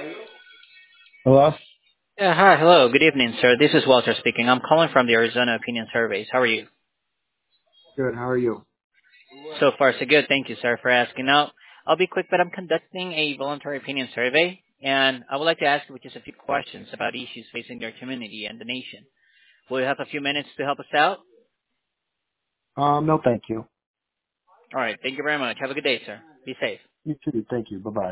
Hello? Yeah, hi, hello, good evening, sir. This is Walter speaking. I'm calling from the Arizona Opinion Surveys. How are you? Good. How are you? So far, so good. Thank you, sir, for asking. Now, I'll be quick, but I'm conducting a voluntary opinion survey, and I would like to ask you just a few questions about issues facing your community and the nation. Will you have a few minutes to help us out? No, thank you. All right, thank you very much. Have a good day, sir. Be safe. You too. Thank you. Bye bye.